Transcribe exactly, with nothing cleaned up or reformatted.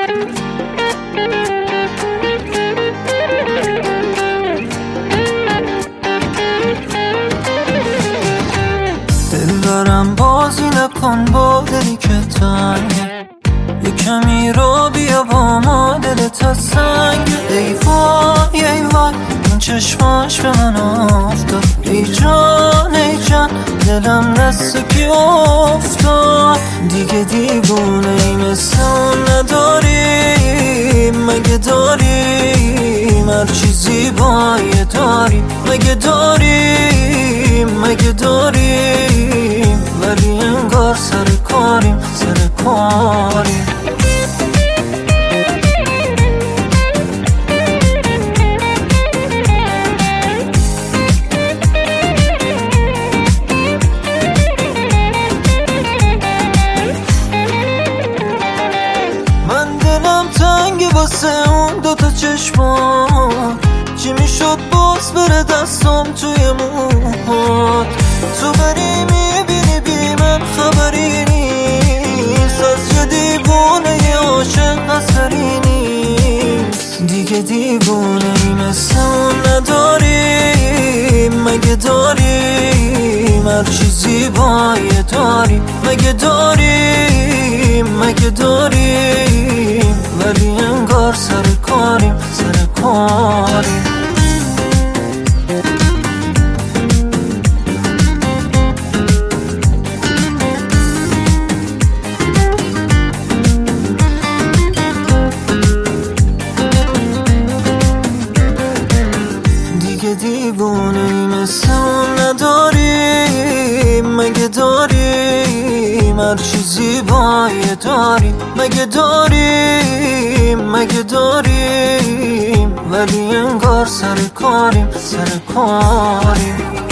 دل دارم بازی نکن با دلی که تنگه، یه کمی رو بیا با ما دلت از سنگ. ای وای ای وای این چشماش به من افتاد، ای جان ای جان دلم دست کی افتاد. دیگه دیوونه ای مثل اون نداریم، مگه داریم هر چیزی بایه داریم، مگه داریم مگه داریم ولی انگار سر کاریم سر کاریم. من دلم تنگه واسه اون دوتا چشمان، چی میشد باز بره دستم توی موهات. تو بری میبینی بی من خبری نیست، از یه دیوونه یه عاشق اثری نیست. دیگه دیوونه ای مثل اون نداریم، مگه داریم هر چیزی بایه داریم، مگه داریم مگه داریم ولی انگار سر کاریم سر کاریم. دیگه دیوونه ای مثل اون نداریم، مگه داریم هر چیزی بایه داریم، مگه داریم مگه داریم ولی انگار سر کاریم سر کاریم.